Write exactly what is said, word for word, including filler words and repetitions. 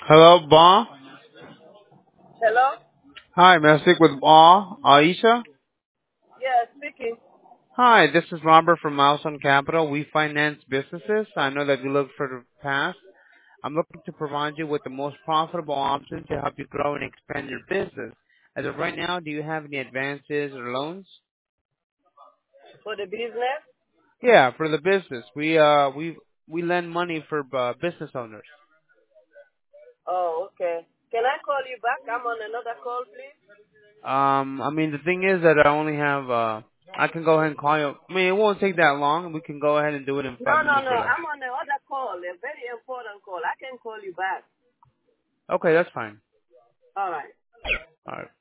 Hello, Ba. Hello? Hi, may I speak with Ba? Aisha? Yeah, speaking. Hi, this is Robert from Milestone Capital. We finance businesses. I know that you look for the past. I'm looking to provide you with the most profitable option to help you grow and expand your business. As of right now, do you have any advances or loans? For the business? Yeah, for the business. We uh we we lend money for uh, business owners. Oh, okay. Can I call you back? I'm on another call, please. Um, I mean the thing is that I only have uh I can go ahead and call you. I mean it won't take that long. We can go ahead and do it in No, five no, minutes no. or less. I'm on the other call. A very important call. I can call you back. Okay, that's fine. All right. All right.